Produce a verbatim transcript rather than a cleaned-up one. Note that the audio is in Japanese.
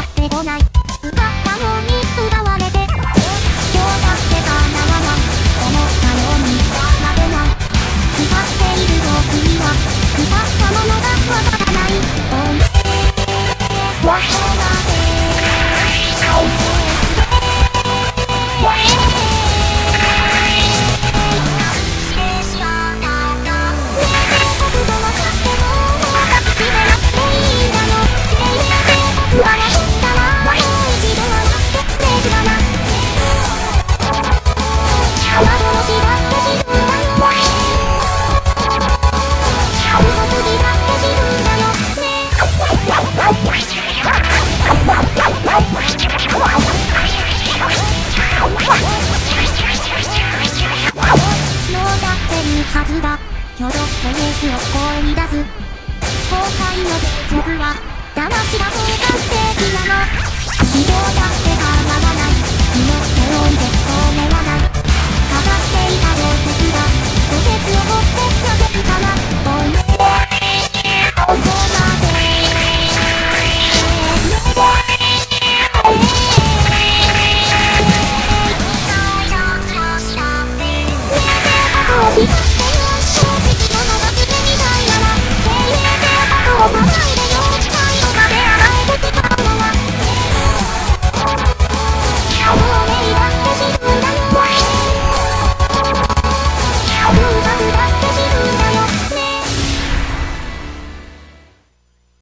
ってこない。奪ったように奪われて、今日だって叶わない。思ったようになれない。腐っている僕には腐ったものがわからない。おいわ